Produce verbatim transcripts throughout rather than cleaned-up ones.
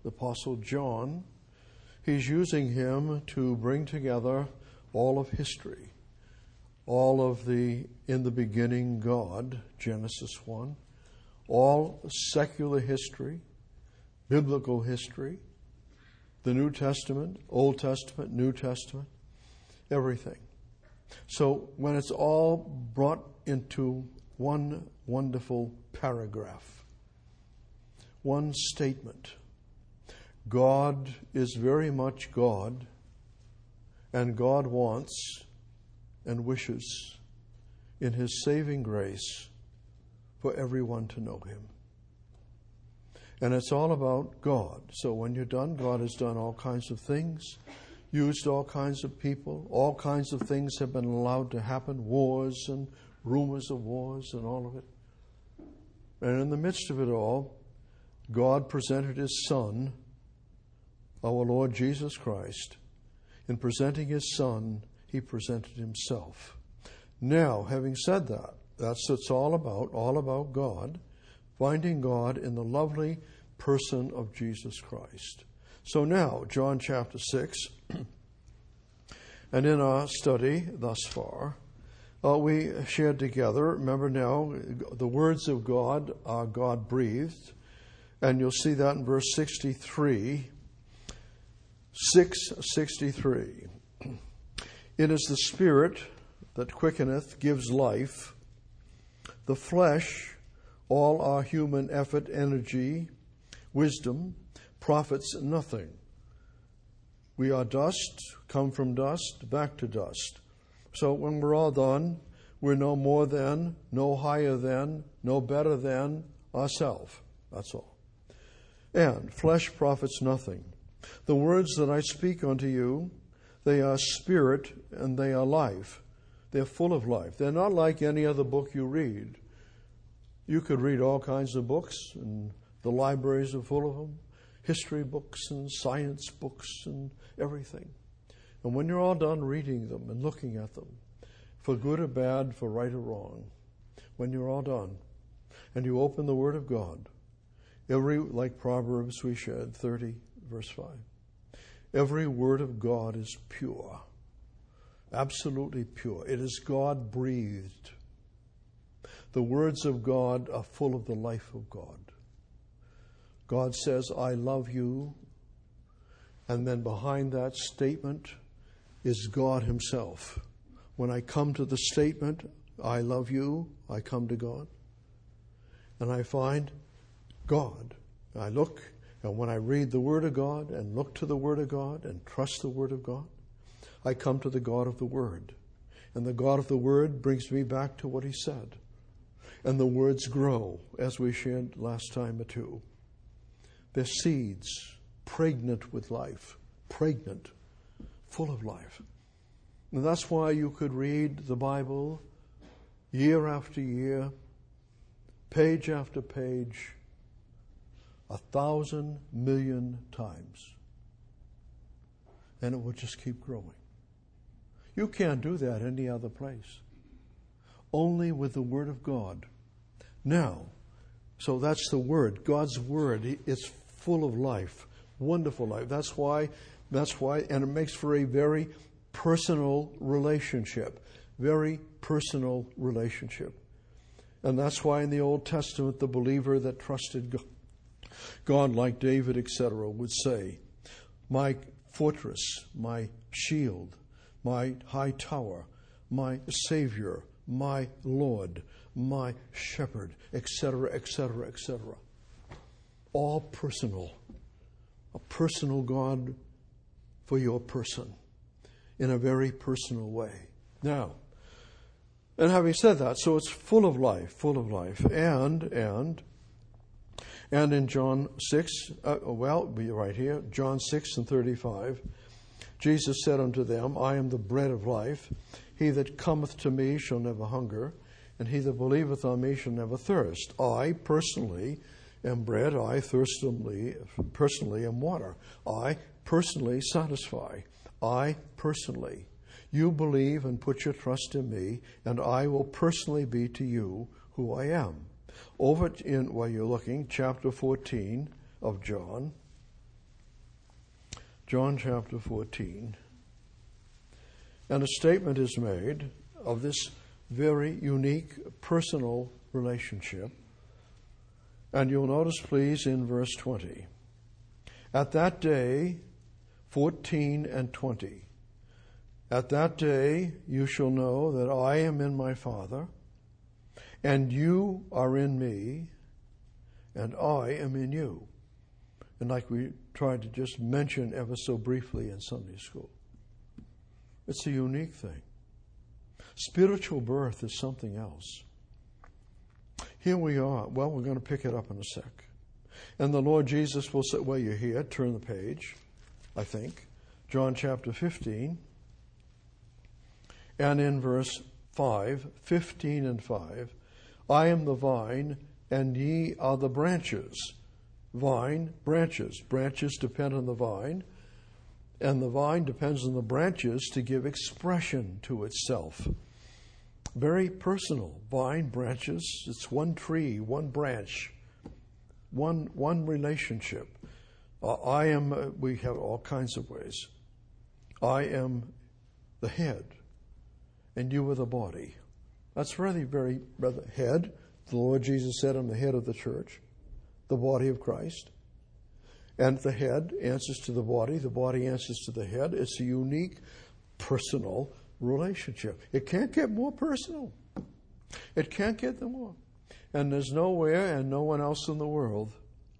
the Apostle John, he's using him to bring together all of history, all of the in the beginning God, Genesis one, all secular history, biblical history, the New Testament, Old Testament, New Testament, everything. So when it's all brought into one wonderful paragraph, one statement, God is very much God, and God wants and wishes in His saving grace for everyone to know Him. And it's all about God. So when you're done, God has done all kinds of things, used all kinds of people, all kinds of things have been allowed to happen, wars and rumors of wars and all of it. And in the midst of it all, God presented His Son, our Lord Jesus Christ. In presenting His Son, He presented Himself. Now, having said that, that's what it's all about, all about God, finding God in the lovely person of Jesus Christ. So now, John chapter six, and in our study thus far, uh, we shared together, remember now, the words of God are God-breathed, and you'll see that in verse sixty-three, six sixty-three. It is the Spirit that quickeneth, gives life. The flesh, all our human effort, energy, wisdom, profits nothing. We are dust, come from dust, back to dust. So when we're all done, we're no more than, no higher than, no better than ourselves. That's all. And flesh profits nothing. The words that I speak unto you, they are spirit and they are life. They're full of life. They're not like any other book you read. You could read all kinds of books, and the libraries are full of them. History books and science books and everything. And when you're all done reading them and looking at them, for good or bad, for right or wrong, when you're all done, and you open the Word of God, every, like Proverbs we shared, thirty, verse five, every word of God is pure, absolutely pure. It is God-breathed. The words of God are full of the life of God. God says, I love you. And then behind that statement is God Himself. When I come to the statement, I love you, I come to God. And I find God. I look, and when I read the Word of God and look to the Word of God and trust the Word of God, I come to the God of the Word. And the God of the Word brings me back to what He said. And the words grow, as we shared last time or two. They're seeds, pregnant with life, pregnant, full of life. And that's why you could read the Bible year after year, page after page, a thousand million times. And it will just keep growing. You can't do that any other place. Only with the Word of God. Now, so that's the Word. God's Word, it's full of life, wonderful life. That's why, that's why, and it makes for a very personal relationship, very personal relationship. And that's why in the Old Testament, the believer that trusted God, God like David, et cetera, would say, my fortress, my shield, my high tower, my Savior, my Lord, my shepherd, et cetera, et cetera, et cetera. All personal. A personal God for your person in a very personal way. Now, and having said that, so it's full of life, full of life. And, and, and in John six, uh, well, be right here, John six and thirty-five, Jesus said unto them, I am the bread of life. He that cometh to me shall never hunger, and he that believeth on me shall never thirst. I personally am bread. I thirstily, personally am water. I personally satisfy. I personally. You believe and put your trust in me, and I will personally be to you who I am. Over in, while you're looking, chapter fourteen of John. John chapter fourteen. And a statement is made of this very unique personal relationship. And you'll notice, please, in verse twenty. At that day, fourteen and twenty. At that day you shall know that I am in my Father, and you are in me, and I am in you. And like we tried to just mention ever so briefly in Sunday school, it's a unique thing. Spiritual birth is something else. Here we are. Well, we're going to pick it up in a sec. And the Lord Jesus will say, well, you're here. Turn the page, I think. John chapter fifteen. And in verse five, fifteen and five, I am the vine, and ye are the branches. Vine, branches. Branches depend on the vine, and the vine depends on the branches to give expression to itself. Very personal. Vine, branches, it's one tree, one branch, one one relationship. Uh, I am, uh, we have all kinds of ways. I am the head, and you are the body. That's really very, rather, head. The Lord Jesus said, I'm the head of the church, the body of Christ. And the head answers to the body, the body answers to the head. It's a unique, personal relationship. It can't get more personal. It can't get more. And there's nowhere and no one else in the world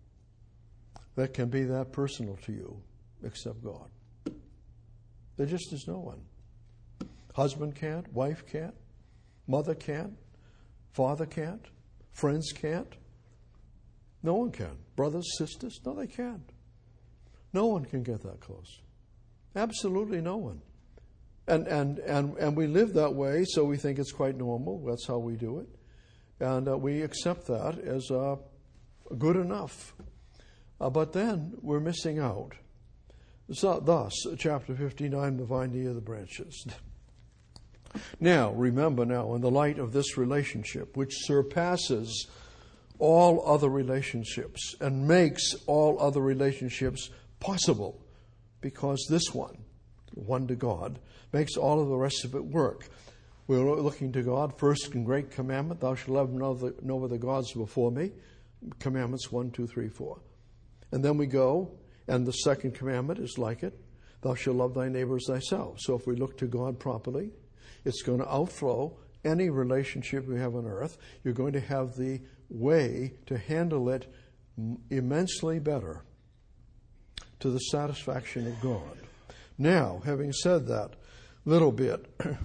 that can be that personal to you except God. There just is no one. Husband can't, wife can't, mother can't, father can't, friends can't. No one can. Brothers, sisters, no, they can't. No one can get that close. Absolutely no one. And and and and we live that way, so we think it's quite normal. That's how we do it. And uh, we accept that as uh, good enough. Uh, but then we're missing out. So, thus, chapter fifty-nine, the vine, ye are the branches. Now, remember now, in the light of this relationship, which surpasses all other relationships and makes all other relationships possible, because this one, one to God, makes all of the rest of it work. We're looking to God, first and great commandment, thou shalt have no other, no other gods before me. Commandments one, two, three, four. And then we go, and the second commandment is like it, thou shalt love thy neighbor as thyself. So if we look to God properly, it's going to outflow any relationship we have on earth. You're going to have the way to handle it immensely better to the satisfaction of God. Now, having said that little bit,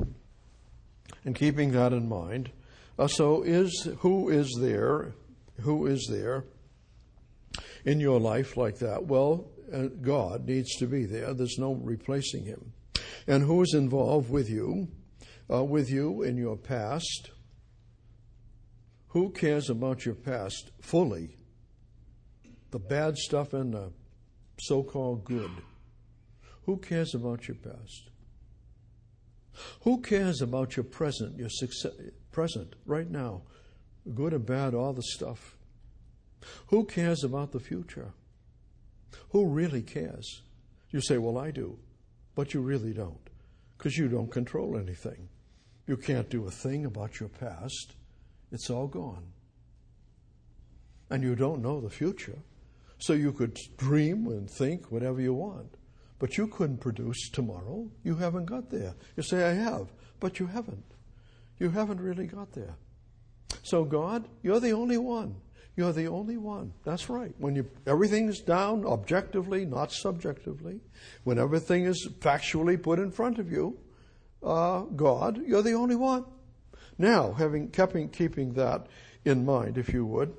and keeping that in mind, uh, so is who is there, who is there in your life like that? Well, uh, God needs to be there. There's no replacing him. And who is involved with you, uh, with you in your past? Who cares about your past fully? The bad stuff and the so-called good. Who cares about your past? Who cares about your present, your success, present, right now? Good or bad, all the stuff. Who cares about the future? Who really cares? You say, well, I do. But you really don't, because you don't control anything. You can't do a thing about your past. It's all gone. And you don't know the future. So you could dream and think whatever you want. But you couldn't produce tomorrow. You haven't got there. You say, I have. But you haven't. You haven't really got there. So God, you're the only one. You're the only one. That's right. When you everything's down objectively, not subjectively, when everything is factually put in front of you, uh, God, you're the only one. Now, having keeping keeping that in mind, if you would.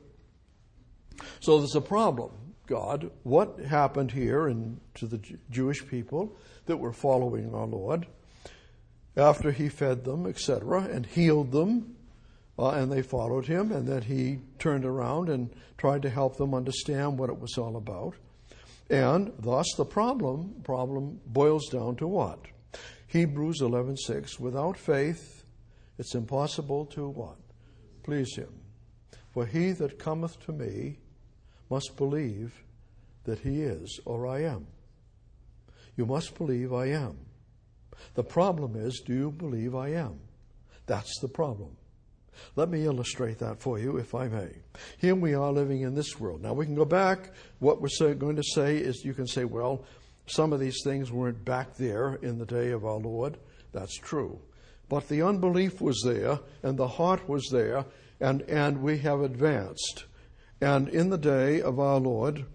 So there's a problem. God, what happened here in, to the Jewish people that were following our Lord after he fed them, et cetera, and healed them, uh, and they followed him, and then he turned around and tried to help them understand what it was all about. And thus the problem problem boils down to what? Hebrews eleven six, without faith it's impossible to what? Please him. For he that cometh to me must believe that he is, or I am. You must believe I am. The problem is, do you believe I am? That's the problem. Let me illustrate that for you, if I may. Here we are living in this world. Now, we can go back. What we're going to say is, you can say, well, some of these things weren't back there in the day of our Lord. That's true. But the unbelief was there, and the heart was there, and, and we have advanced. And in the day of our Lord,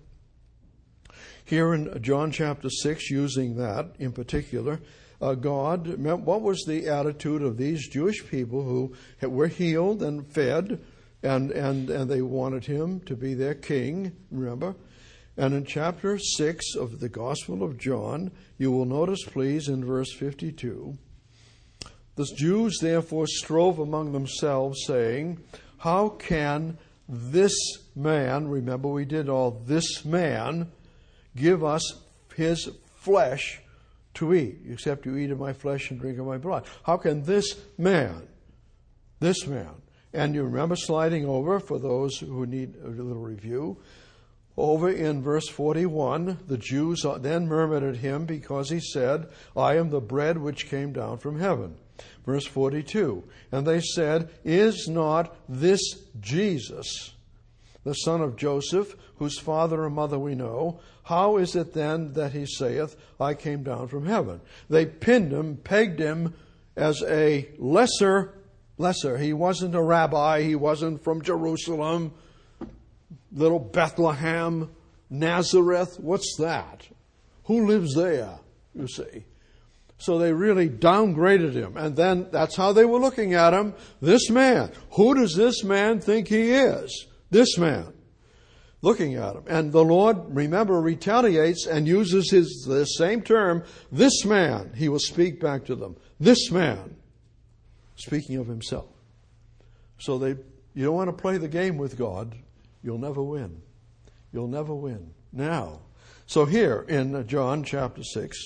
here in John chapter six, using that in particular, uh, God, what was the attitude of these Jewish people who were healed and fed, and, and, and they wanted him to be their king, remember? And in chapter six of the Gospel of John, you will notice, please, in verse fifty-two, the Jews therefore strove among themselves, saying, how can this man, remember we did all this man, give us his flesh to eat, except you eat of my flesh and drink of my blood? How can this man, this man, and you remember sliding over, for those who need a little review, over in verse forty-one, the Jews then murmured at him because he said, I am the bread which came down from heaven. Verse forty-two, and they said, is not this Jesus, the son of Joseph, whose father and mother we know? How is it then that he saith, I came down from heaven? They pinned him, pegged him as a lesser, lesser. He wasn't a rabbi. He wasn't from Jerusalem, little Bethlehem, Nazareth. What's that? Who lives there, you see? So they really downgraded him. And then that's how they were looking at him. This man. Who does this man think he is? This man. Looking at him. And the Lord, remember, retaliates and uses his the same term, this man. He will speak back to them. This man. Speaking of himself. So they, you don't want to play the game with God. You'll never win. You'll never win. Now, so here in John chapter six,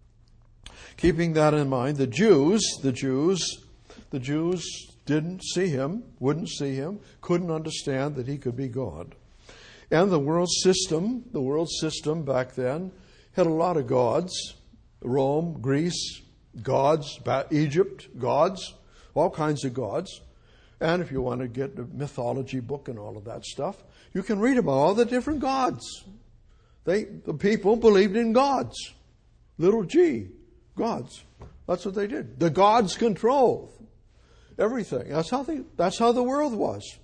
keeping that in mind, the Jews, the Jews, the Jews didn't see him, wouldn't see him, couldn't understand that he could be God. And the world system, the world system back then had a lot of gods. Rome, Greece, gods, Egypt, gods, all kinds of gods. And if you want to get a mythology book and all of that stuff, you can read about all the different gods. They, the people believed in gods. Little g, gods. That's what they did. The gods controlled everything. That's how they, that's how the world was.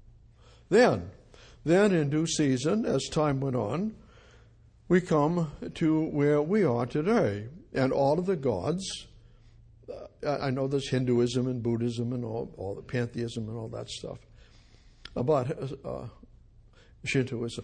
Then, then in due season, as time went on, we come to where we are today. And all of the gods, uh, I know there's Hinduism and Buddhism and all, all the pantheism and all that stuff, about uh, Shintoism.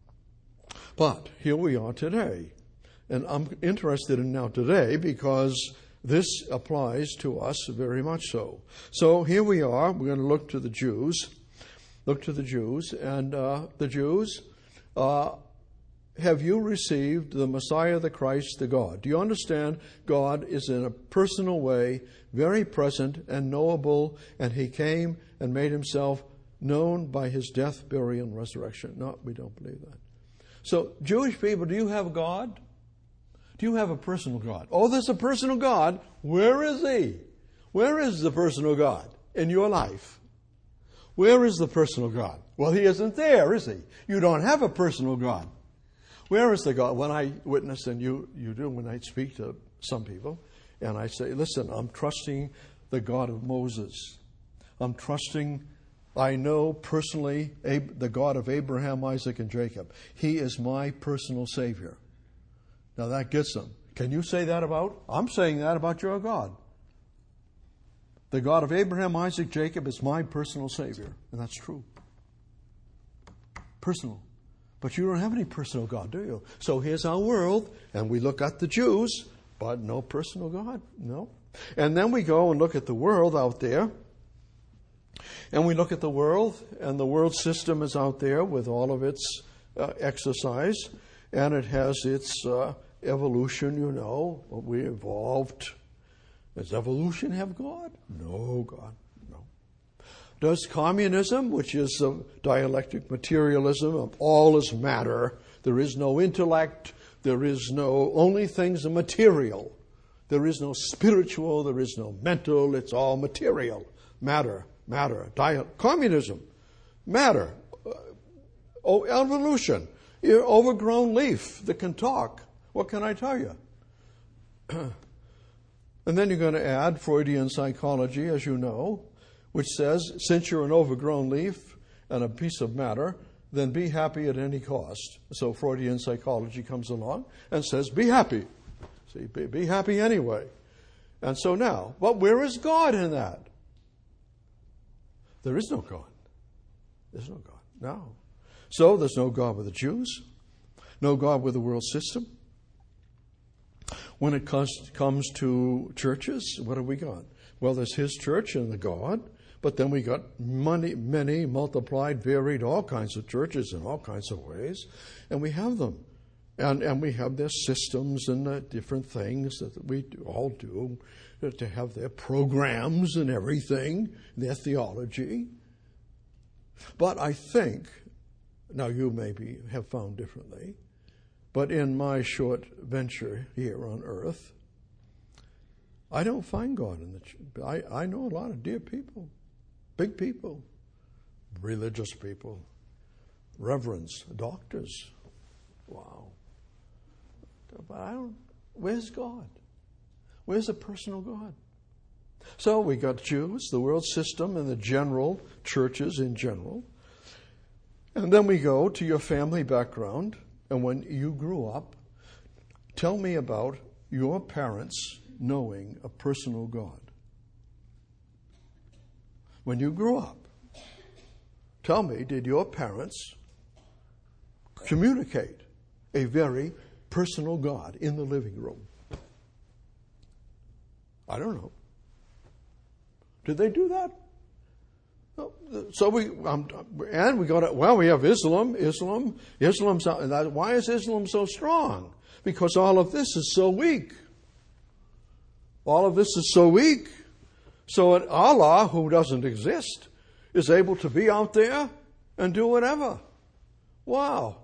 But here we are today. And I'm interested in now today because this applies to us very much so. So here we are. We're going to look to the Jews. Look to the Jews. And uh, the Jews, uh, have you received the Messiah, the Christ, the God? Do you understand God is in a personal way very present and knowable, and he came and made himself known by his death, burial, and resurrection? No, we don't believe that. So, Jewish people, do you have God? Do you have a personal God? Oh, there's a personal God. Where is he? Where is the personal God in your life? Where is the personal God? Well, he isn't there, is he? You don't have a personal God. Where is the God? When I witness, and you, you do when I speak to some people, and I say, listen, I'm trusting the God of Moses. I'm trusting, I know personally, the God of Abraham, Isaac, and Jacob. He is my personal Savior. Now that gets them. Can you say that about? I'm saying that about your God. The God of Abraham, Isaac, Jacob is my personal Savior. And that's true. Personal. But you don't have any personal God, do you? So here's our world, and we look at the Jews, but no personal God. No. And then we go and look at the world out there. And we look at the world, and the world system is out there with all of its uh, exercise, and it has its uh, evolution, you know. We evolved. Does evolution have God? No, God, no. Does communism, which is a dialectic materialism of all is matter, there is no intellect, There is no, only things are material. There is no spiritual, there is no mental, it's all material. Matter, matter. Di- communism, matter. Uh, oh, evolution. You're an overgrown leaf that can talk. What can I tell you? And then you're going to add Freudian psychology, as you know, which says, since you're an overgrown leaf and a piece of matter, then be happy at any cost. So Freudian psychology comes along and says, be happy. See, be, be happy anyway. And so now, but where is God in that? There is no God. There's no God. No. So there's no God with the Jews, no God with the world system. When it comes to churches, what have we got? Well, there's His church and the God, but then we got many, many, multiplied, varied, all kinds of churches in all kinds of ways, and we have them. And and we have their systems and the different things that we do, all do, to have their programs and everything, their theology. But I think, now you maybe have found differently, but in my short venture here on earth, I don't find God in the church. I, I know a lot of dear people, big people, religious people, reverends, doctors. Wow. But I don't, where's God? Where's the personal God? So we got Jews, the world system, and the general churches in general. And then we go to your family background. And when you grew up, tell me about your parents knowing a personal God. When you grew up, tell me, did your parents communicate a very personal God in the living room? I don't know. Did they do that? So we, um, and we go to, well, we have Islam, Islam, Islam's, why is Islam so strong? Because all of this is so weak. All of this is so weak. So Allah, who doesn't exist, is able to be out there and do whatever. Wow.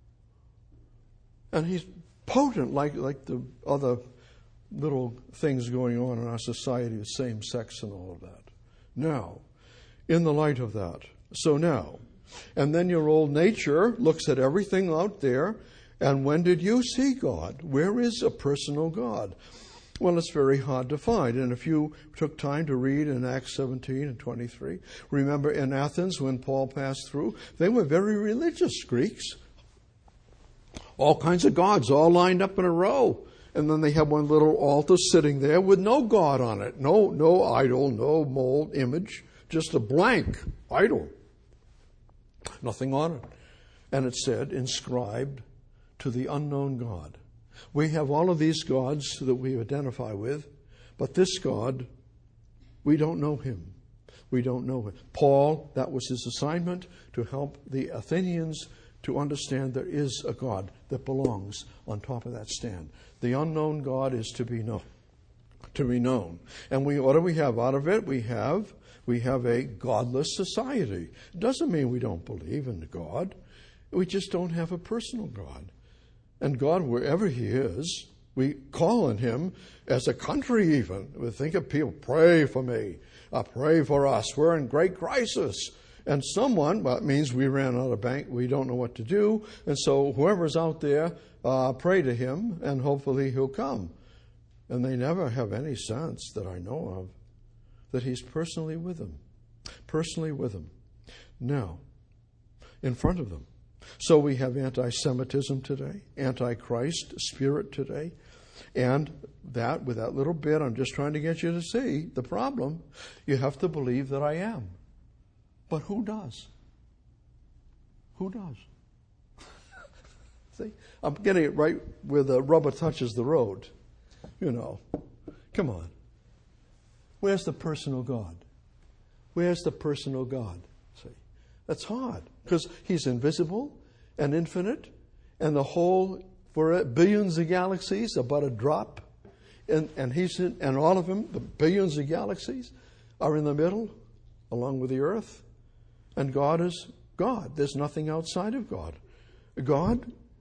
And He's potent like, like the other little things going on in our society with same sex and all of that. Now, in the light of that. So now, and then your old nature looks at everything out there, and when did you see God? Where is a personal God? Well, it's very hard to find. And if you took time to read in Acts seventeen and twenty-three, remember in Athens when Paul passed through, they were very religious Greeks. All kinds of gods all lined up in a row. And then they had one little altar sitting there with no God on it. No, no idol, no mold, image. Just a blank idol. Nothing on it. And it said, inscribed to the unknown God. We have all of these gods that we identify with, but this God, we don't know Him. We don't know Him. Paul, that was his assignment, to help the Athenians to understand there is a God that belongs on top of that stand. The unknown God is to be known. To be known. And we, what do we have out of it? We have We have a godless society. It doesn't mean we don't believe in God. We just don't have a personal God. And God, wherever He is, we call on Him as a country even. We think of people, pray for me, uh, pray for us. We're in great crisis. And someone, well, it means we ran out of bank, we don't know what to do. And so whoever's out there, uh, pray to Him, and hopefully He'll come. And they never have any sense that I know of that He's personally with them. Personally with them. Now, in front of them. So we have anti-Semitism today, anti-Christ spirit today, and that, with that little bit, I'm just trying to get you to see the problem. You have to believe that I am. But who does? Who does? See, I'm getting it right where the rubber touches the road. You know, come on. Where's the personal God? Where's the personal God? See, that's hard because He's invisible and infinite, and the whole for billions of galaxies about a drop, and and He's in, and all of them, the billions of galaxies, are in the middle, along with the earth, and God is God. There's nothing outside of God. God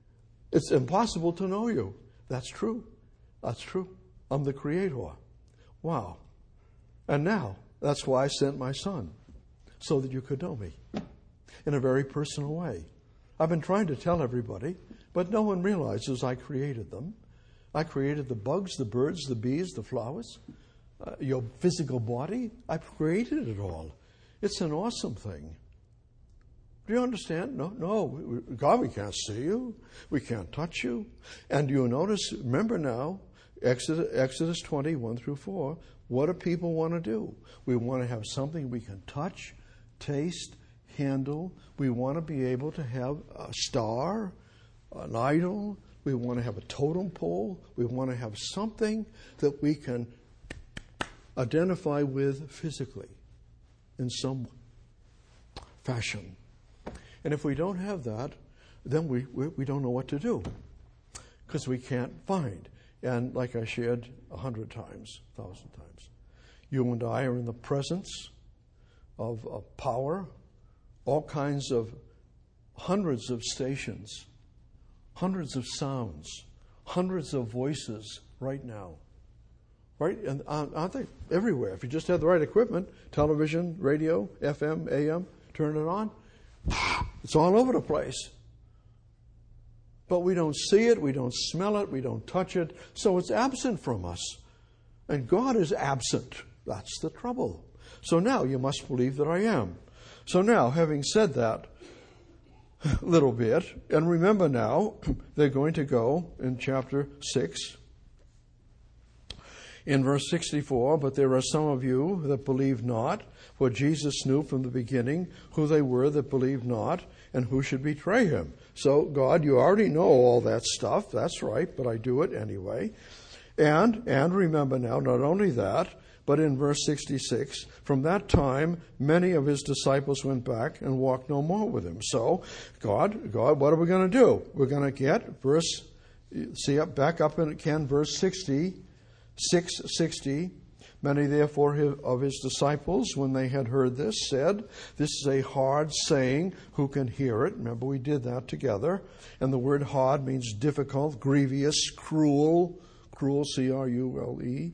It's impossible to know you. That's true. That's true. I'm the Creator. Wow. And now, that's why I sent my Son, so that you could know me in a very personal way. I've been trying to tell everybody, but no one realizes I created them. I created the bugs, the birds, the bees, the flowers, uh, your physical body. I've created it all. It's an awesome thing. Do you understand? No, no. God, we can't see you. We can't touch you. And you notice, remember now, Exodus, Exodus twenty, one through four, what do people want to do? We want to have something we can touch, taste, handle. We want to be able to have a star, an idol. We want to have a totem pole. We want to have something that we can identify with physically in some fashion. And if we don't have that, then we, we, we don't know what to do because we can't find. And like I shared a hundred times, a thousand times, you and I are in the presence of, of power, all kinds of hundreds of stations, hundreds of sounds, hundreds of voices right now. Right? And aren't they everywhere? If you just have the right equipment, television, radio, F M, A M, turn it on, it's all over the place. But we don't see it, we don't smell it, we don't touch it, so it's absent from us. And God is absent. That's the trouble. So now you must believe that I am. So now, having said that little bit, and remember now, they're going to go in chapter six, in verse sixty-four, but there are some of you that believe not, for Jesus knew from the beginning who they were that believed not and who should betray him. So, God, you already know all that stuff. That's right, but I do it anyway. And, and remember now, not only that, but in verse sixty-six, from that time, many of his disciples went back and walked no more with him. So, God, God, what are we going to do? We're going to get verse, see up, back up in again, verse sixty, six sixty. Many therefore of his disciples, when they had heard this, said, this is a hard saying, who can hear it? Remember, we did that together. And the word hard means difficult, grievous, cruel, cruel, C R U L E,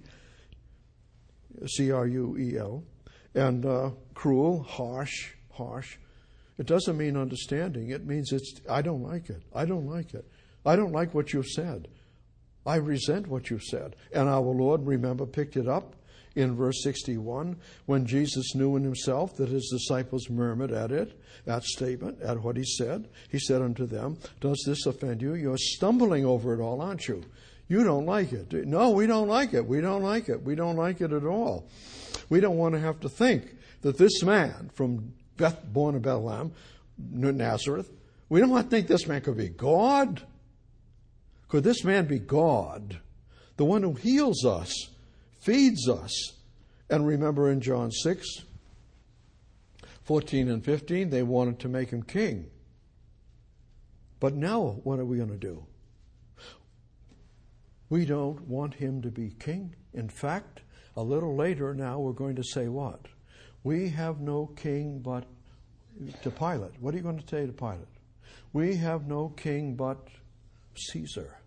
C R U E L, and uh, cruel, harsh, harsh. It doesn't mean understanding. It means it's, I don't like it. I don't like it. I don't like what you've said. I resent what you've said. And our Lord, remember, picked it up in verse sixty-one, when Jesus knew in himself that his disciples murmured at it, that statement, at what he said. He said unto them, does this offend you? You're stumbling over it all, aren't you? You don't like it. No, we don't like it. We don't like it. We don't like it at all. We don't want to have to think that this man from Beth, born of Bethlehem, Nazareth, we don't want to think this man could be God. Could this man be God? The one who heals us, feeds us. And remember in John six, fourteen and fifteen, they wanted to make him king. But now what are we going to do? We don't want him to be king. In fact, a little later now we're going to say what? We have no king but to Pilate. What are you going to say to Pilate? We have no king but Caesar.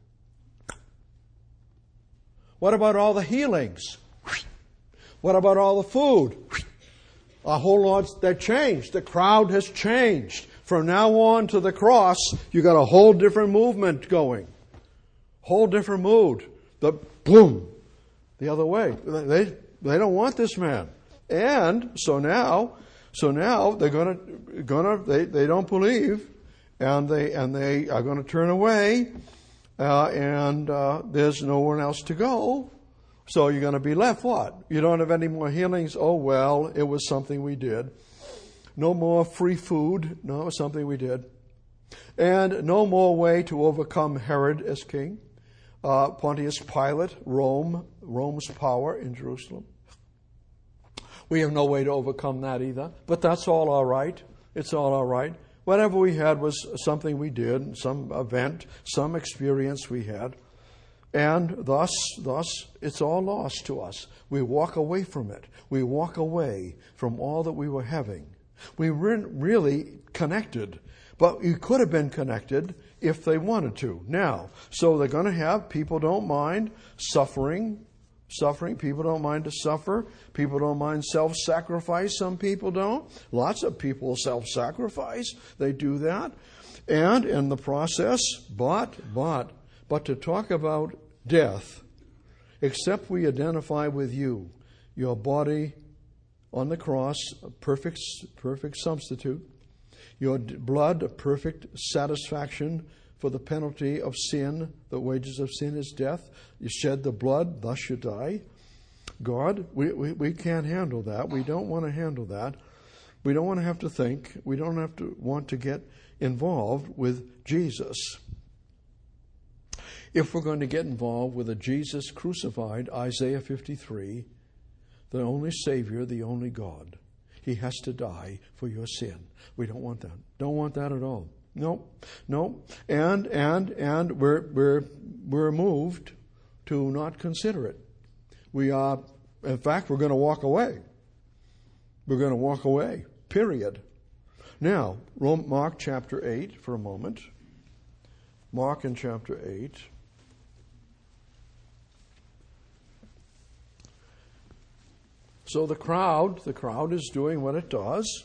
What about all the healings? What about all the food? Our whole Lord's, they're changed. The crowd has changed. From now on to the cross, you got a whole different movement going. Whole different mood. The boom, the other way. They they don't want this man. And so now, so now they're gonna gonna they, they don't believe, and they and they are going to turn away. Uh, and uh, there's no one else to go. So you're going to be left what? You don't have any more healings? Oh, well, it was something we did. No more free food? No, it was something we did. And no more way to overcome Herod as king. Uh, Pontius Pilate, Rome, Rome's power in Jerusalem. We have no way to overcome that either. But that's all all right. It's all all right. Whatever we had was something we did, some event, some experience we had. And thus, thus, it's all lost to us. We walk away from it. We walk away from all that we were having. We weren't really connected, But you could have been connected if they wanted to. Now, so they're going to have, people don't mind suffering, suffering. People don't mind to suffer. People don't mind self-sacrifice. Some people don't. Lots of people self-sacrifice. They do that. And in the process, but, but, but to talk about death, except we identify with you, your body on the cross, a perfect, perfect substitute, your blood, a perfect satisfaction for the penalty of sin. The wages of sin is death. You shed the blood, thus you die. God, we, we, we can't handle that. We don't want to handle that. We don't want to have to think. We don't have to want to get involved with Jesus. If we're going to get involved with a Jesus crucified, Isaiah fifty-three, the only Savior, the only God, He has to die for your sin. We don't want that. Don't want that at all. No, no. And and and we're we're we're moved to not consider it. We are, in fact, we're going to walk away. We're going to walk away. Period. Now, Mark chapter eight for a moment. Mark in chapter eight. So the crowd, the crowd is doing what it does.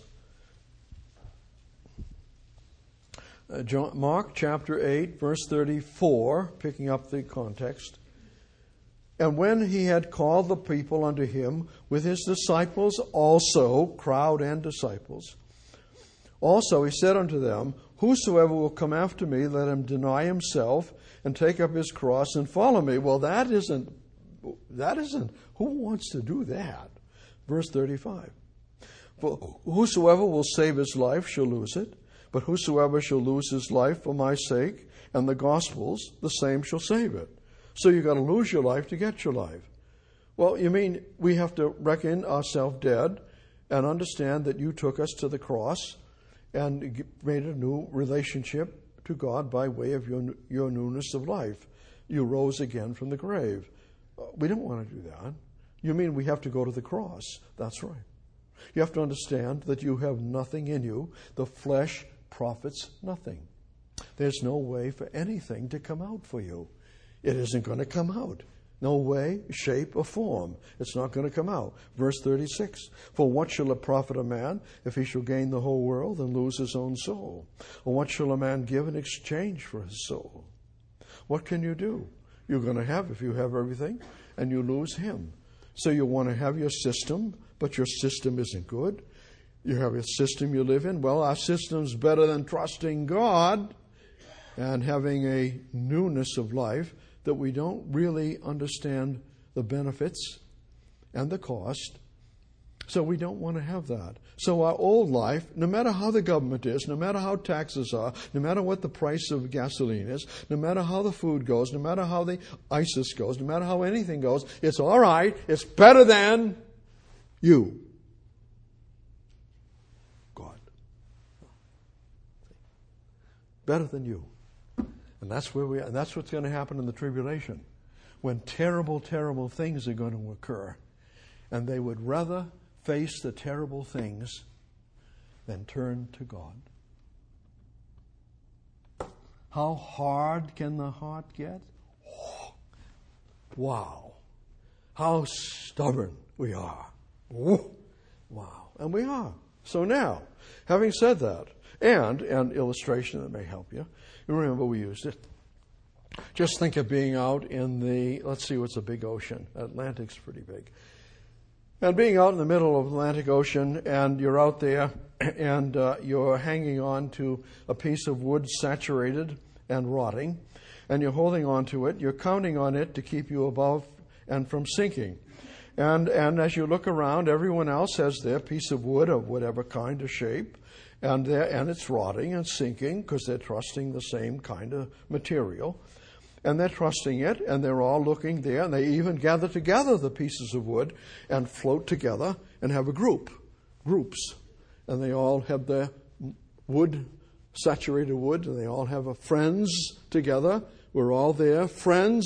Uh, John, Mark chapter eight, verse thirty-four, picking up the context. And when he had called the people unto him with his disciples also, crowd and disciples, also he said unto them, whosoever will come after me, let him deny himself and take up his cross and follow me. Well, that isn't, that isn't, who wants to do that? Verse thirty-five. For whosoever will save his life shall lose it, but whosoever shall lose his life for my sake and the gospel's, the same shall save it. So you've got to lose your life to get your life. Well, you mean we have to reckon ourselves dead and understand that you took us to the cross and made a new relationship to God by way of your, your newness of life. You rose again from the grave. We don't want to do that. You mean we have to go to the cross? That's right. You have to understand that you have nothing in you. The flesh profits nothing. There's no way for anything to come out for you. It isn't going to come out. No way, shape, or form. It's not going to come out. Verse thirty-six. For what shall it profit a man if he shall gain the whole world and lose his own soul? Or what shall a man give in exchange for his soul? What can you do? You're going to have, if you have everything, and you lose him. So you want to have your system, but your system isn't good. You have a system you live in. Well, our system's better than trusting God and having a newness of life that we don't really understand the benefits and the cost. So we don't want to have that. So our old life, no matter how the government is, no matter how taxes are, no matter what the price of gasoline is, no matter how the food goes, no matter how the ISIS goes, no matter how anything goes, it's all right. It's better than you. God. Better than you. And that's where we are. And that's what's going to happen in the tribulation. When terrible, terrible things are going to occur. And they would rather face the terrible things than turn to God. How hard can the heart get? Wow. How stubborn we are. Wow. And we are. So now, having said that, and an illustration that may help you, you remember we used it. Just think of being out in the, let's see what's a big ocean. Atlantic's pretty big. And being out in the middle of the Atlantic Ocean, and you're out there, and uh, you're hanging on to a piece of wood saturated and rotting, and you're holding on to it. You're counting on it to keep you above and from sinking. And and as you look around, everyone else has their piece of wood of whatever kind of shape, and they're, and it's rotting and sinking because they're trusting the same kind of material. And they're trusting it, and they're all looking there, and they even gather together the pieces of wood and float together and have a group, groups. And they all have their wood, saturated wood, and they all have a friends together. We're all there, friends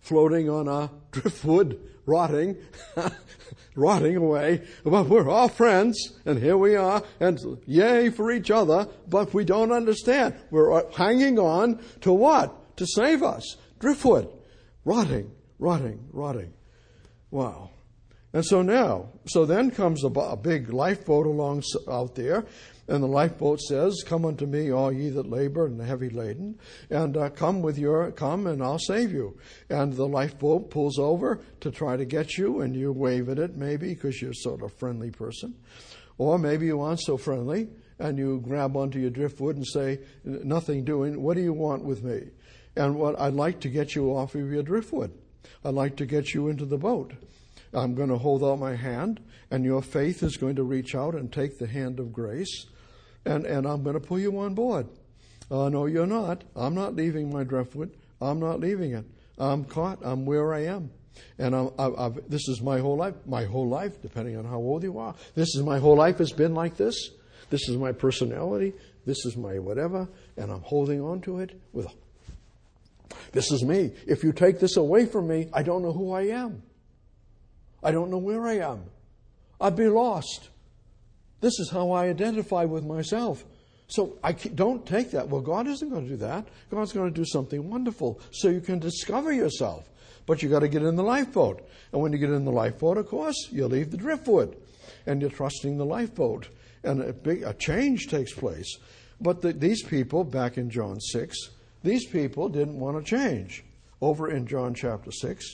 floating on a driftwood, rotting, rotting away. But we're all friends, and here we are, and yay for each other, but we don't understand. We're hanging on to what? To save us. Driftwood, rotting, rotting, rotting. Wow. And so now, so then comes a, a big lifeboat along out there, and the lifeboat says, "Come unto me, all ye that labor and are heavy laden, and uh, come with your, come and I'll save you." And the lifeboat pulls over to try to get you, and you wave at it maybe because you're sort of a friendly person. Or maybe you aren't so friendly, and you grab onto your driftwood and say, "Nothing doing, what do you want with me?" And what I'd like to get you off of your driftwood. I'd like to get you into the boat. I'm going to hold out my hand, and your faith is going to reach out and take the hand of grace, and, and I'm going to pull you on board. Uh, no, you're not. I'm not leaving my driftwood. I'm not leaving it. I'm caught. I'm where I am. And I'm, I've, I've, this is my whole life. My whole life, depending on how old you are. This is my whole life has been like this. This is my personality. This is my whatever. And I'm holding on to it with, this is me. If you take this away from me, I don't know who I am. I don't know where I am. I'd be lost. This is how I identify with myself. So I don't take that. Well, God isn't going to do that. God's going to do something wonderful so you can discover yourself. But you got to get in the lifeboat. And when you get in the lifeboat, of course, you leave the driftwood. And you're trusting the lifeboat. And a, big, a change takes place. But the, these people, back in John six, these people didn't want to change. Over in John chapter six,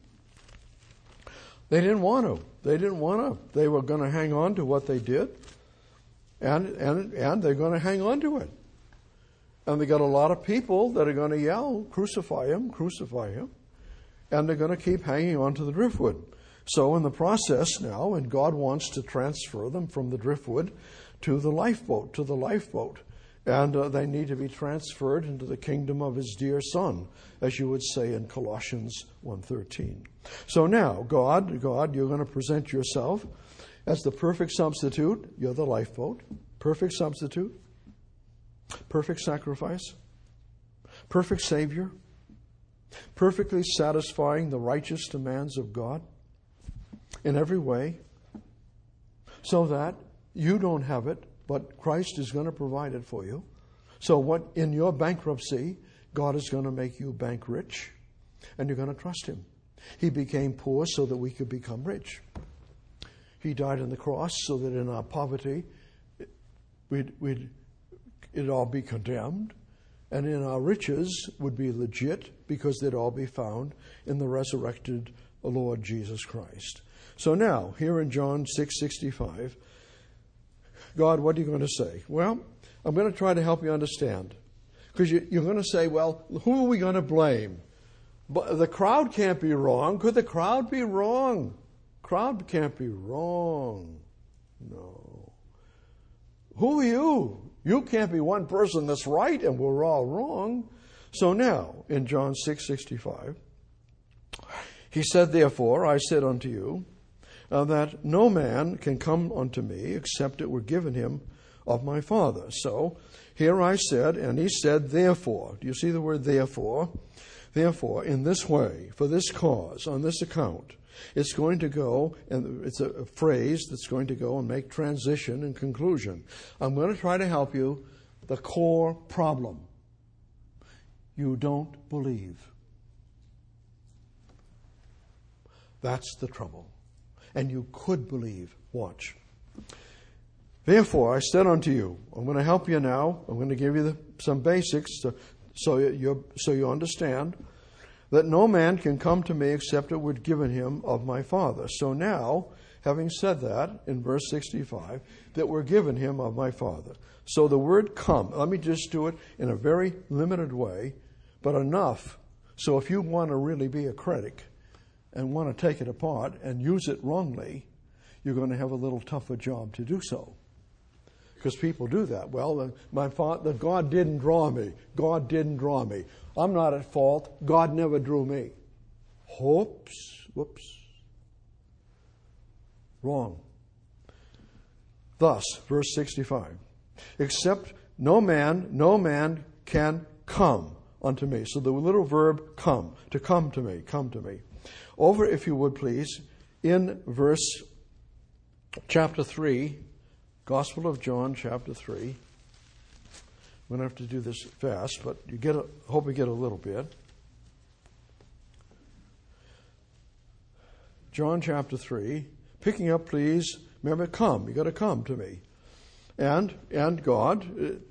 they didn't want to. They didn't want to. They were going to hang on to what they did, and and and they're going to hang on to it. And they got a lot of people that are going to yell, "Crucify him, crucify him," and they're going to keep hanging on to the driftwood. So in the process now, and God wants to transfer them from the driftwood to the lifeboat, to the lifeboat. And uh, they need to be transferred into the kingdom of his dear Son, as you would say in Colossians one thirteen. So now, God, God, you're going to present yourself as the perfect substitute. You're the lifeboat. Perfect substitute. Perfect sacrifice. Perfect Savior. Perfectly satisfying the righteous demands of God in every way, so that you don't have it, but Christ is going to provide it for you. So what in your bankruptcy, God is going to make you bank rich, and you're going to trust him. He became poor so that we could become rich. He died on the cross so that in our poverty, we'd, we'd, it'd all be condemned, and in our riches would be legit because they'd all be found in the resurrected Lord Jesus Christ. So now, here in John six sixty-five, God, what are you going to say? Well, I'm going to try to help you understand. Because you, you're going to say, well, who are we going to blame? But the crowd can't be wrong. Could the crowd be wrong? Crowd can't be wrong. No. Who are you? You can't be one person that's right and we're all wrong. So now, in John six sixty-five, he said, therefore, I said unto you, Uh, that no man can come unto me except it were given him of my Father. So here I said, and he said, therefore. Do you see the word therefore? Therefore, in this way, for this cause, on this account, it's going to go, and it's a, a phrase that's going to go and make transition and conclusion. I'm going to try to help you. The core problem. You don't believe. That's the trouble. And you could believe. Watch. Therefore, I said unto you, I'm going to help you now. I'm going to give you the, some basics to, so you so you understand that no man can come to me except it were given him of my Father. So now, having said that in verse sixty-five, that we're given him of my Father. So the word come, let me just do it in a very limited way, but enough. So if you want to really be a critic and want to take it apart and use it wrongly, you're going to have a little tougher job to do so. Because people do that. Well, my father, God didn't draw me. God didn't draw me. I'm not at fault. God never drew me. Whoops. Whoops. Wrong. Thus, verse sixty-five. Except no man, no man can come unto me. So the little verb come, to come to me, come to me. Over, if you would please, in verse chapter three, Gospel of John, chapter three. I'm going to have to do this fast, but you get a, hope you get a little bit. John chapter three, picking up, please, remember, come. You got to come to me. And, and God,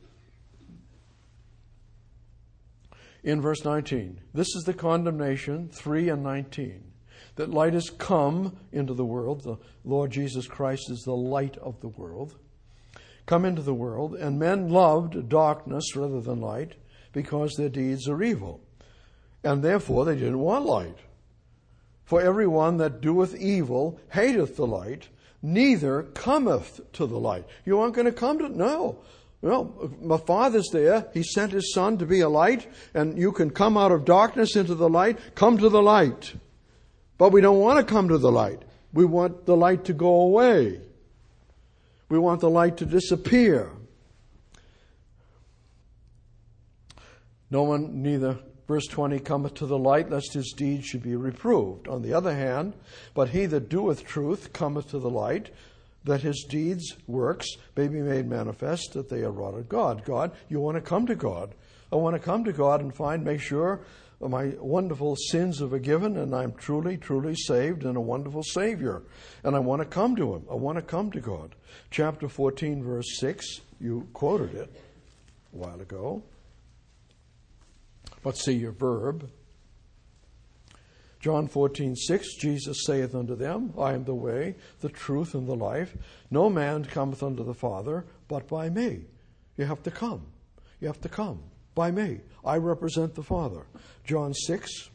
in verse nineteen, this is the condemnation, three and nineteen, that light has come into the world. The Lord Jesus Christ is the light of the world. Come into the world, and men loved darkness rather than light, because their deeds are evil. And therefore they didn't want light. For everyone that doeth evil hateth the light, neither cometh to the light. You aren't going to come to, no. Well, my Father's there. He sent His Son to be a light, and you can come out of darkness into the light. Come to the light. But we don't want to come to the light. We want the light to go away. We want the light to disappear. No one neither, verse twenty, cometh to the light, lest his deeds should be reproved. On the other hand, but he that doeth truth cometh to the light, that his deeds, works, may be made manifest, that they are wrought of God. God, you want to come to God. I want to come to God and find, make sure my wonderful sins are forgiven, and I'm truly, truly saved and a wonderful Savior. And I want to come to Him. I want to come to God. Chapter fourteen, verse six, you quoted it a while ago. But see your verb. John fourteen, six, Jesus saith unto them, I am the way, the truth, and the life. No man cometh unto the Father but by me. You have to come. You have to come by me. I represent the Father. John six.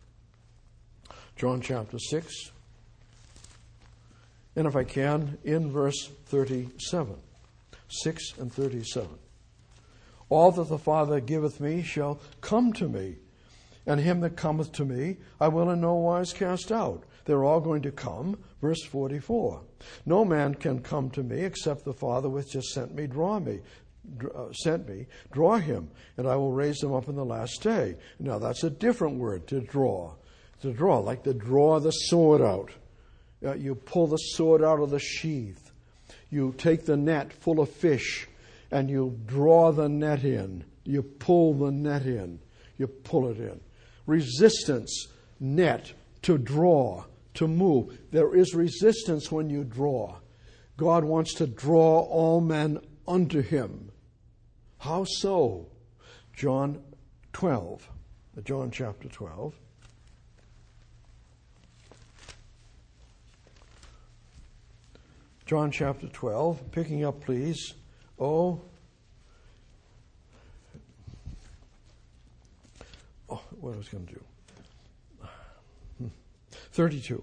John chapter six. And if I can, in verse thirty-seven. six and thirty-seven. All that the Father giveth me shall come to me, and him that cometh to me I will in no wise cast out. They're all going to come. Verse forty-four. No man can come to me except the Father which just sent me draw me. Uh, sent me, draw him, and I will raise him up in the last day. Now that's a different word, to draw. To draw, like to draw the sword out. Uh, you pull the sword out of the sheath. You take the net full of fish, and you draw the net in. You pull the net in. You pull it in. Resistance, net, to draw, to move. There is resistance when you draw. God wants to draw all men unto Him. How so? John twelve. John chapter twelve. John chapter twelve, picking up, please. Oh, oh what I was going to do. thirty-two.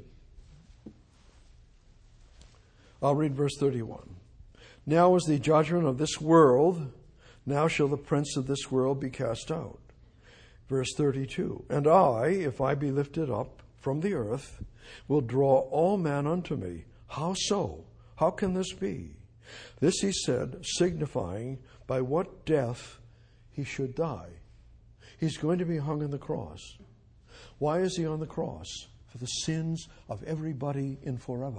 I'll read verse thirty-one. Now is the judgment of this world. Now shall the prince of this world be cast out. Verse thirty-two. And I, if I be lifted up from the earth, will draw all men unto me. How so? How can this be? This he said, signifying by what death he should die. He's going to be hung on the cross. Why is he on the cross? For the sins of everybody in forever.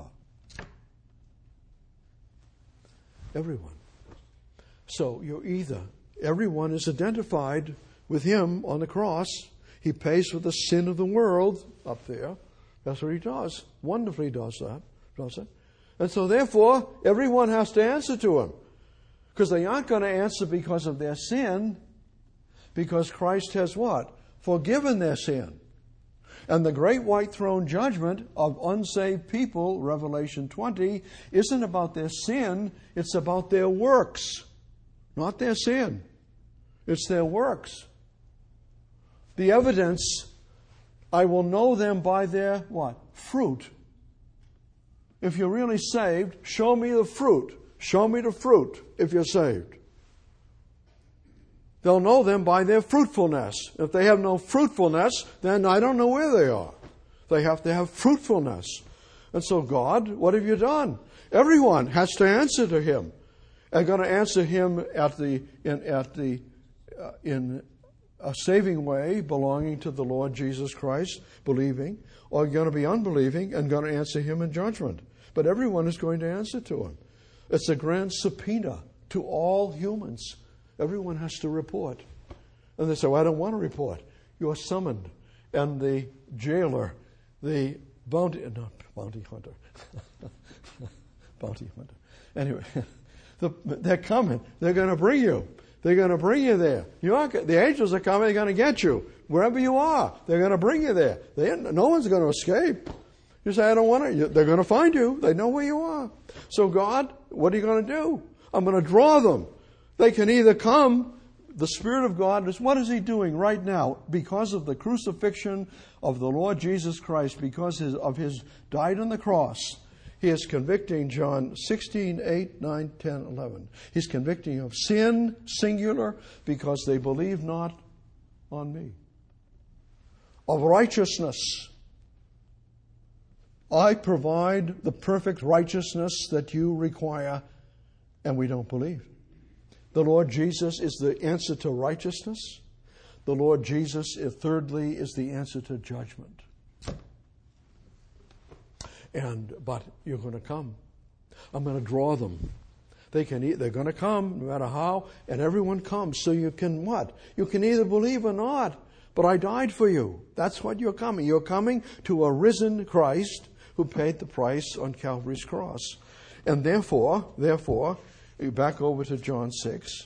Everyone. So you're either, everyone is identified with him on the cross. He pays for the sin of the world up there. That's what he does. Wonderfully does that. Does it? And so therefore, everyone has to answer to him. Because they aren't going to answer because of their sin. Because Christ has what? Forgiven their sin. And the great white throne judgment of unsaved people, Revelation twenty, isn't about their sin, it's about their works. Not their sin. It's their works. The evidence, I will know them by their what? Fruit. If you're really saved, show me the fruit. Show me the fruit if you're saved. They'll know them by their fruitfulness. If they have no fruitfulness, then I don't know where they are. They have to have fruitfulness. And so God, what have you done? Everyone has to answer to Him. They're going to answer Him at the in at the uh, in a saving way belonging to the Lord Jesus Christ, believing, or you're going to be unbelieving and going to answer him in judgment. But everyone is going to answer to him. It's a grand subpoena to all humans. Everyone has to report. And they say, well, I don't want to report. You're summoned. And the jailer, the bounty, not bounty hunter, bounty hunter. Anyway, the, they're coming. They're going to bring you. They're going to bring you there. You are, the angels are coming. They're going to get you. Wherever you are, they're going to bring you there. They, no one's going to escape. You say, I don't want to. They're going to find you. They know where you are. So God, what are you going to do? I'm going to draw them. They can either come. The Spirit of God is, what is He doing right now? Because of the crucifixion of the Lord Jesus Christ, because of His died on the cross, He is convicting John sixteen, eight, nine, ten, eleven. He's convicting of sin, singular, because they believe not on me. Of righteousness. I provide the perfect righteousness that you require, and we don't believe. The Lord Jesus is the answer to righteousness. The Lord Jesus, thirdly, is the answer to judgment. And but you're going to come. I'm going to draw them. They can. They're going to come, no matter how, and everyone comes. So you can what? You can either believe or not. But I died for you. That's what you're coming. You're coming to a risen Christ who paid the price on Calvary's cross, and therefore, therefore. Back over to John six.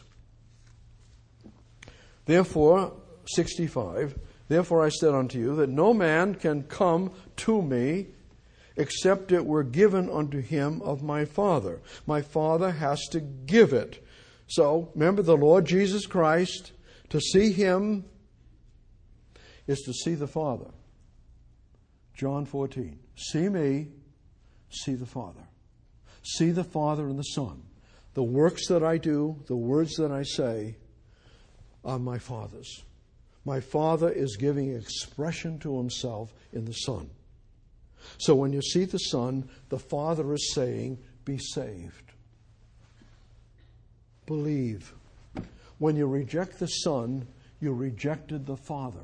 Therefore, sixty-five, therefore I said unto you that no man can come to me except it were given unto him of my Father. My Father has to give it. So, remember the Lord Jesus Christ, to see Him is to see the Father. John fourteen. See me, see the Father. See the Father and the Son. The works that I do, the words that I say, are my Father's. My Father is giving expression to Himself in the Son. So when you see the Son, the Father is saying, be saved. Believe. When you reject the Son, you rejected the Father.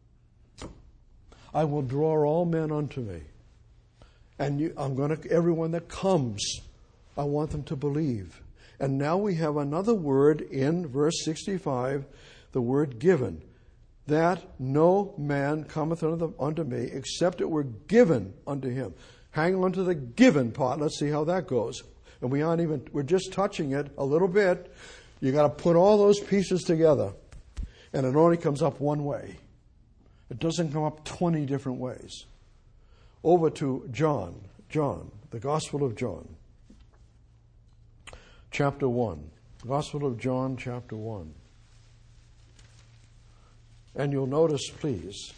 I will draw all men unto me. And you, I'm going to, everyone that comes, I want them to believe. And now we have another word in verse sixty-five, the word given. That no man cometh unto, unto me, except it were given unto him. Hang on to the given part. Let's see how that goes. And we aren't even, we're just touching it a little bit. You got to put all those pieces together. And it only comes up one way. It doesn't come up twenty different ways. Over to John. John, the Gospel of John. Chapter one. Gospel of John, chapter one. And you'll notice, please,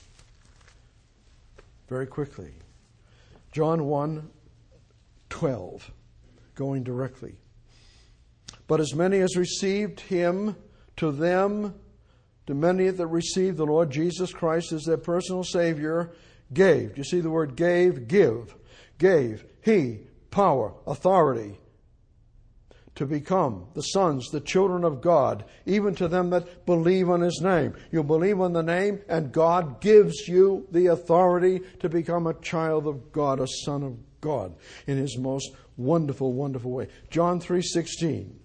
very quickly, John one, twelve, going directly. But as many as received Him, to them, to many that received the Lord Jesus Christ as their personal Savior, gave. Do you see the word gave? Give. Gave. He, power, authority, to become the sons, the children of God, even to them that believe on His name. You believe on the name, and God gives you the authority to become a child of God, a son of God, in His most wonderful, wonderful way. John three sixteen.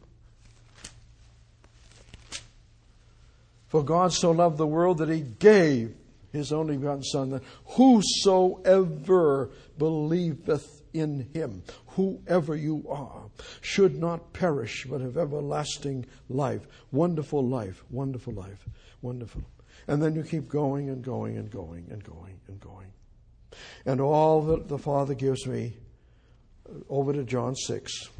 For God so loved the world that He gave His only begotten Son, that whosoever believeth in Him, whoever you are, should not perish but have everlasting life. Wonderful life, wonderful life, wonderful. And then you keep going and going and going and going and going. And all that the Father gives me, over to John six.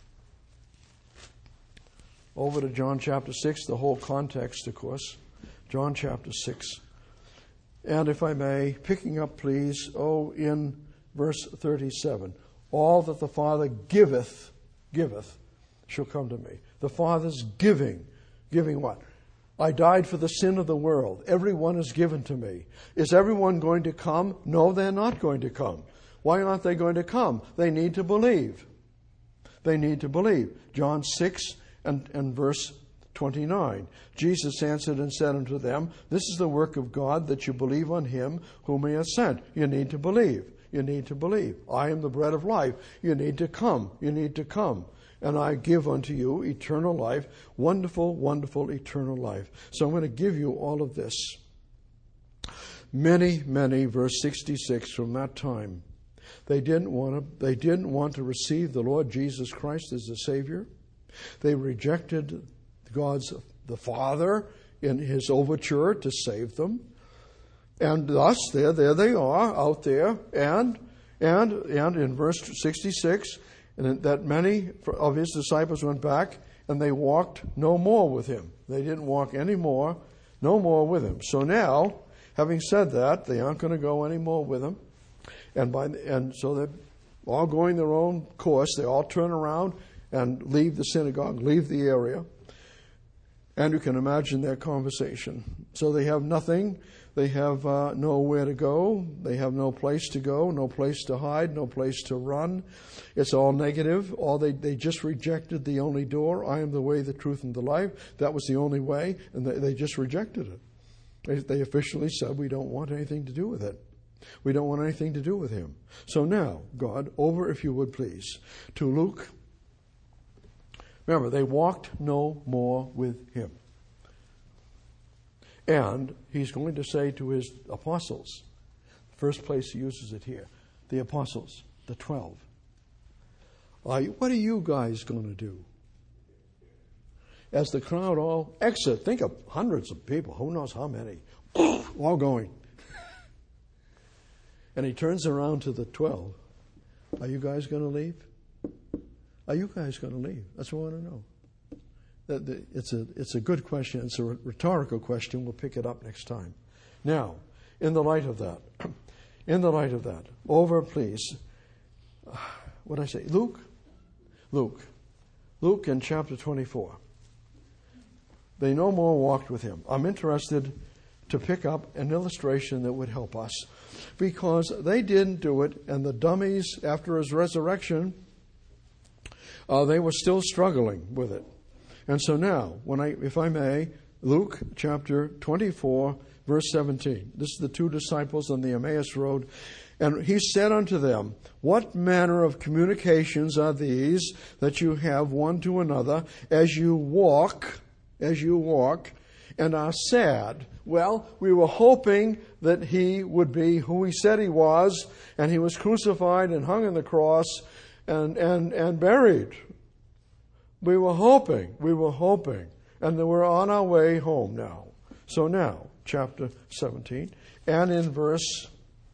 Over to John chapter six, the whole context, of course. John chapter six. And if I may, picking up, please, oh, in verse thirty-seven. All that the Father giveth, giveth, shall come to me. The Father's giving. Giving what? I died for the sin of the world. Everyone is given to me. Is everyone going to come? No, they're not going to come. Why aren't they going to come? They need to believe. They need to believe. John six and, and verse twenty-nine. Jesus answered and said unto them, this is the work of God, that you believe on him whom he has sent. You need to believe. You need to believe. I am the bread of life. You need to come. You need to come. And I give unto you eternal life, wonderful, wonderful eternal life. So I'm going to give you all of this. Many, many, verse sixty-six, from that time, they didn't want to, they didn't want to receive the Lord Jesus Christ as the Savior. They rejected God's, the Father, in his overture to save them. And thus, there, there they are out there. And, and, and in verse sixty-six, and that many of his disciples went back and they walked no more with him. They didn't walk any more, no more with him. So now, having said that, they aren't going to go any more with him. And by and so they're all going their own course. They all turn around and leave the synagogue, leave the area. And you can imagine their conversation. So they have nothing. They have uh, nowhere to go. They have no place to go, no place to hide, no place to run. It's all negative. All they, they just rejected the only door. I am the way, the truth, and the life. That was the only way, and they, they just rejected it. They, they officially said, we don't want anything to do with it. We don't want anything to do with him. So now, God, over, if you would please, to Luke. Remember, they walked no more with him. And he's going to say to his apostles, the first place he uses it here, the apostles, the twelve, uh, what are you guys going to do? As the crowd all exit, think of hundreds of people, who knows how many, all going. And he turns around to the twelve. Are you guys going to leave? Are you guys going to leave? That's what I want to know. It's a, it's a good question. It's a rhetorical question. We'll pick it up next time. Now, in the light of that, in the light of that, over, please, what did I say? Luke? Luke. Luke in chapter twenty-four. They no more walked with him. I'm interested to pick up an illustration that would help us, because they didn't do it, and the dummies, after his resurrection, uh, they were still struggling with it. And so now, when I, if I may, Luke chapter twenty-four, verse seventeen. This is the two disciples on the Emmaus road. And he said unto them, what manner of communications are these that you have one to another as you walk, as you walk, and are sad? Well, we were hoping that he would be who he said he was, and he was crucified and hung on the cross and, and, and buried. We were hoping, we were hoping, and we're on our way home now. So now, chapter seventeen, and in verse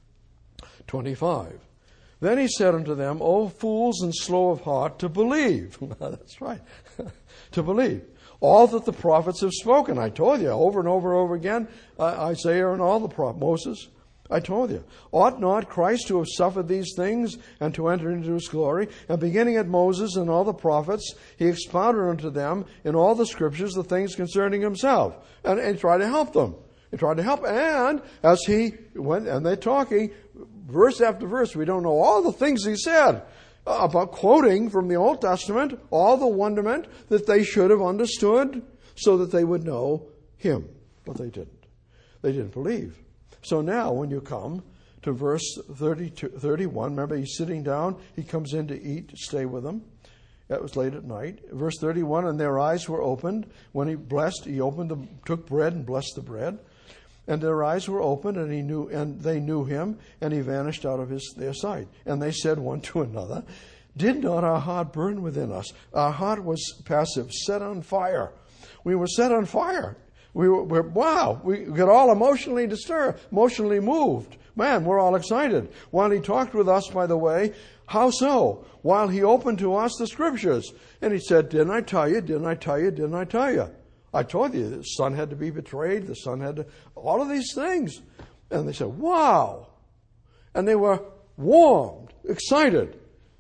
twenty-five. Then he said unto them, O fools and slow of heart to believe. That's right, to believe. All that the prophets have spoken. I told you over and over and over again, uh, Isaiah and all the prophets, Moses. I told you. Ought not Christ to have suffered these things and to enter into his glory? And beginning at Moses and all the prophets, he expounded unto them in all the scriptures the things concerning himself. And, and tried to help them. He tried to help. And as he went, and they're talking, verse after verse, we don't know all the things he said about quoting from the Old Testament, all the wonderment that they should have understood so that they would know him. But they didn't. They didn't believe. So now when you come to verse thirty-two, thirty-one, remember he's sitting down, he comes in to eat, to stay with them. That was late at night. Verse thirty-one, and their eyes were opened. When he blessed, he opened them, took bread and blessed the bread. And their eyes were opened, and he knew, and they knew him, and he vanished out of his their sight. And they said one to another, did not our heart burn within us? Our heart was passive, set on fire. We were set on fire. We were, we're, wow, we got all emotionally disturbed, emotionally moved. Man, we're all excited. While he talked with us, by the way, how so? While he opened to us the scriptures. And he said, didn't I tell you, didn't I tell you, didn't I tell you? I told you the son had to be betrayed, the son had to, all of these things. And they said, wow. And they were warmed, excited.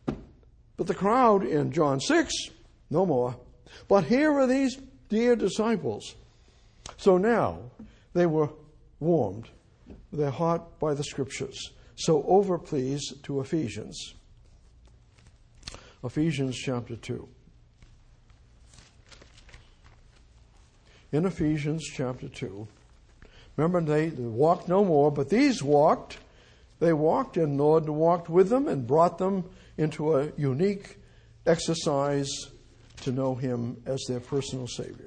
But the crowd in John six, no more. But here are these dear disciples. So now they were warmed, their heart by the scriptures. So over, please, to Ephesians. Ephesians chapter two. in Ephesians chapter two. Remember, they walked no more, but these walked. They walked, and the Lord walked with them and brought them into a unique exercise to know Him as their personal Savior.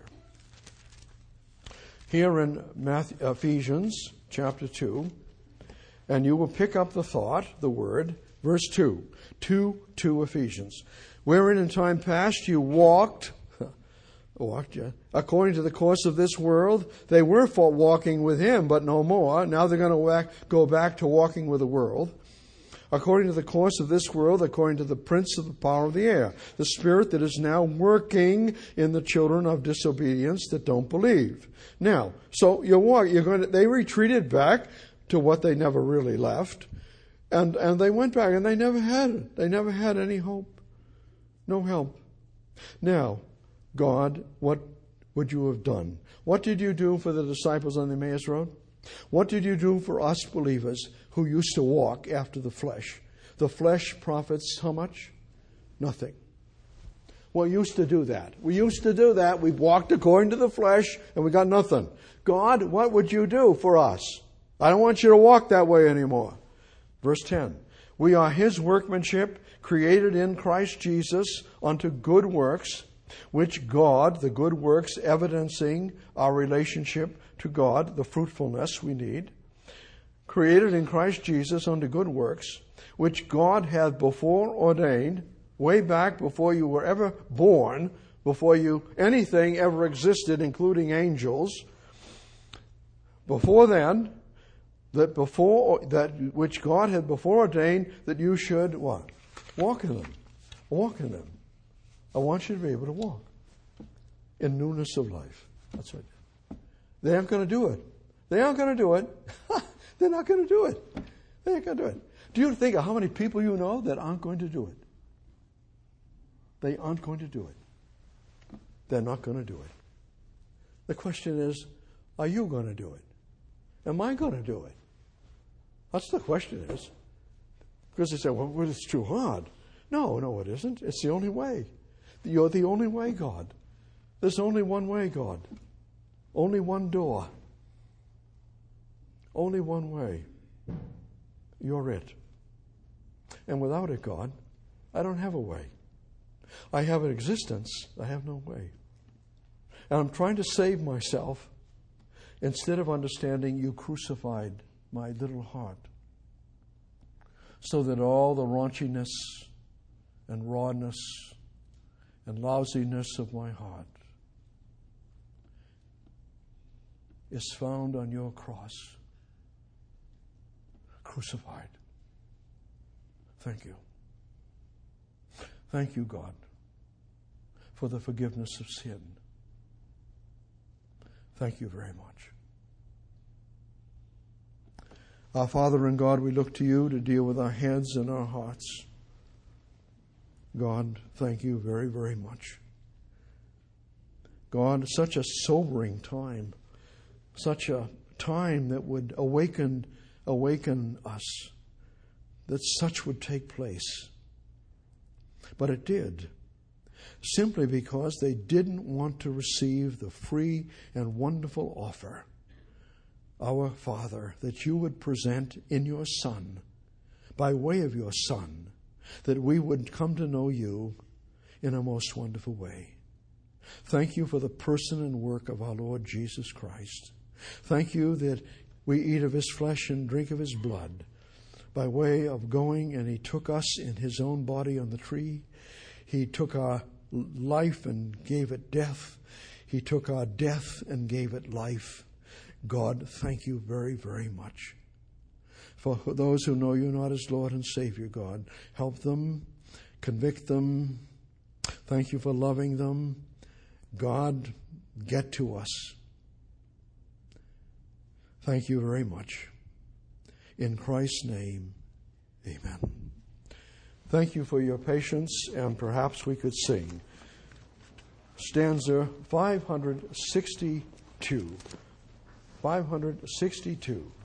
Here in Matthew, Ephesians chapter two, and you will pick up the thought, the word, verse two, two, two Ephesians. Wherein in time past you walked, walked, yeah, according to the course of this world. They were for walking with Him, but no more. Now they're going to go back to walking with the world. According to the course of this world, according to the prince of the power of the air, the spirit that is now working in the children of disobedience that don't believe. Now, so you walk, you're going to, they retreated back to what they never really left, and and they went back, and they never had it. They never had any hope, no help. Now, God, what would you have done? What did you do for the disciples on the Emmaus Road? What did you do for us believers who used to walk after the flesh? The flesh profits how much? Nothing. We used to do that. We used to do that. We walked according to the flesh and we got nothing. God, what would you do for us? I don't want you to walk that way anymore. Verse ten. We are His workmanship, created in Christ Jesus unto good works, which God, the good works evidencing our relationship to God, the fruitfulness we need, created in Christ Jesus unto good works, which God hath before ordained, way back before you were ever born, before you anything ever existed, including angels. Before then, that before that which God had before ordained that you should what? Walk in them. Walk in them. I want you to be able to walk in newness of life. That's right. They aren't going to do it. They aren't going to do it. They're not going to do it. They ain't going to do it. Do you think of how many people you know that aren't going to do it? They aren't going to do it. They're not going to do it. The question is, are you going to do it? Am I going to do it? That's the question is. Because they say, well, it's too hard. No, no, it isn't. It's the only way. You're the only way, God. There's only one way, God. Only one door. Only one way. You're it. And without it, God, I don't have a way. I have an existence. I have no way. And I'm trying to save myself instead of understanding you crucified my little heart so that all the raunchiness and rawness and lousiness of my heart is found on your cross, crucified. Thank you. Thank you, God, for the forgiveness of sin. Thank you very much. Our Father and God, we look to you to deal with our heads and our hearts. God, thank you very, very much. God, such a sobering time, such a time that would awaken, awaken us, that such would take place. But it did, simply because they didn't want to receive the free and wonderful offer, our Father, that you would present in your Son, by way of your Son, that we would come to know you in a most wonderful way. Thank you for the person and work of our Lord Jesus Christ. Thank you that we eat of his flesh and drink of his blood by way of going, and he took us in his own body on the tree. He took our life and gave it death. He took our death and gave it life. God, thank you very, very much. For those who know you not as Lord and Savior, God, help them, convict them. Thank you for loving them. God, get to us. Thank you very much. In Christ's name, amen. Thank you for your patience, and perhaps we could sing stanza five hundred sixty-two. five hundred sixty-two.